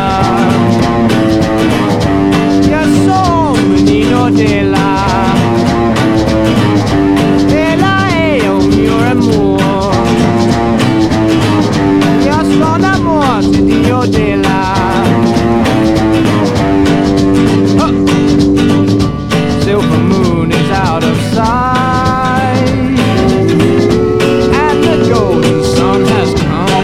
Io sono un menino della Silver moon is out of sight, and the golden sun has come.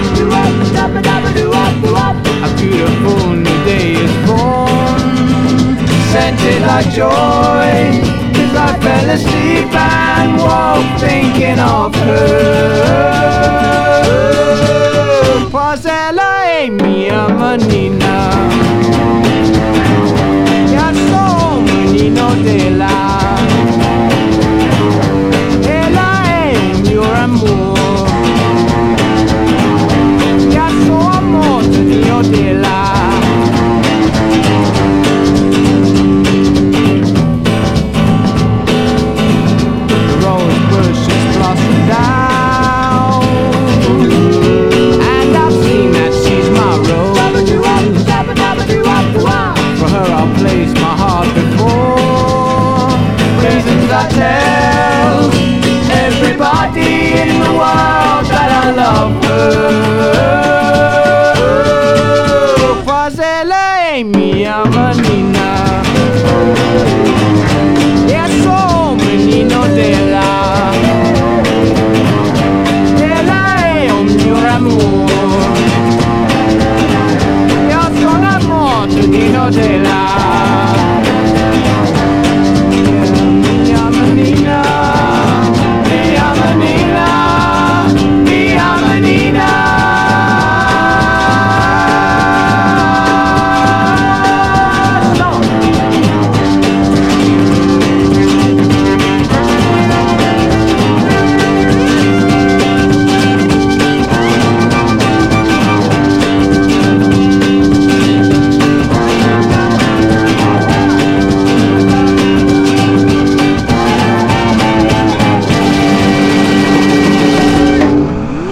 A beautiful new day is born, scented like joy, as I fell asleep and woke thinking of her. Was ella è mia menina, io sono un menino della, ella è un mio amore, io sono amore mio della. The rose bushes blossom down, and I've seen that she's my rose. For her I'll place my heart before. Reasons I tell everybody in the world that I love her. Was ella è mia menina, io sono un menino della, ella è un mio amore, io sono amore menino della.